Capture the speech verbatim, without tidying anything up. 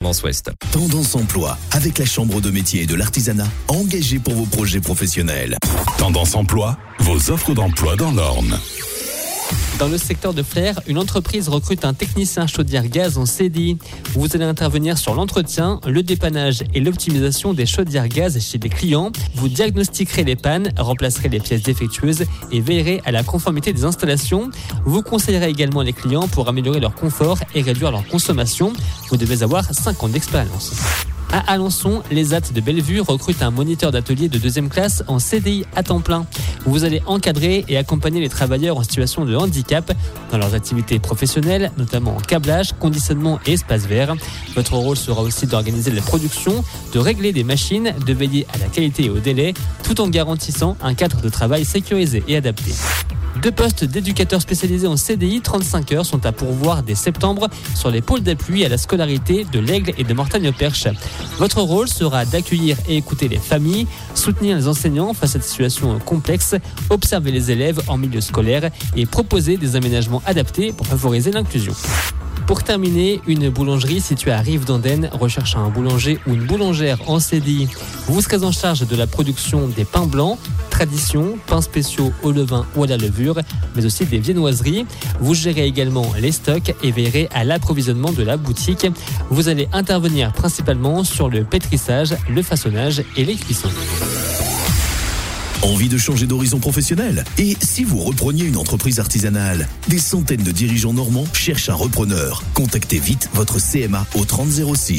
Maintenance Ouest. Tendance Emploi, avec la Chambre de métier et de l'artisanat, engagée pour vos projets professionnels. Tendance Emploi, vos offres d'emploi dans l'Orne. Dans le secteur de Flers, une entreprise recrute un technicien chaudière gaz en C D I. Vous allez intervenir sur l'entretien, le dépannage et l'optimisation des chaudières gaz chez des clients. Vous diagnostiquerez les pannes, remplacerez les pièces défectueuses et veillerez à la conformité des installations. Vous conseillerez également les clients pour améliorer leur confort et réduire leur consommation. Vous devez avoir cinq ans d'expérience. À Alençon, les A T de Bellevue recrutent un moniteur d'atelier de deuxième classe en C D I à temps plein. Vous allez encadrer et accompagner les travailleurs en situation de handicap dans leurs activités professionnelles, notamment en câblage, conditionnement et espace vert. Votre rôle sera aussi d'organiser la production, de régler des machines, de veiller à la qualité et au délai, tout en garantissant un cadre de travail sécurisé et adapté. Deux postes d'éducateurs spécialisés en C D I trente-cinq heures sont à pourvoir dès septembre sur les pôles d'appui à la scolarité de l'Aigle et de Mortagne-au-Perche. Votre rôle sera d'accueillir et écouter les familles, soutenir les enseignants face à des situations complexes, observer les élèves en milieu scolaire et proposer des aménagements adaptés pour favoriser l'inclusion. Pour terminer, une boulangerie située à Rive-d'Andenne recherche un boulanger ou une boulangère en C D I. Vous serez en charge de la production des pains blancs, tradition, pains spéciaux au levain ou à la levure, mais aussi des viennoiseries. Vous gérez également les stocks et veillerez à l'approvisionnement de la boutique. Vous allez intervenir principalement sur le pétrissage, le façonnage et les cuissons. Envie de changer d'horizon professionnel? Et si vous repreniez une entreprise artisanale? Des centaines de dirigeants normands cherchent un repreneur. Contactez vite votre C M A au trente zéro six.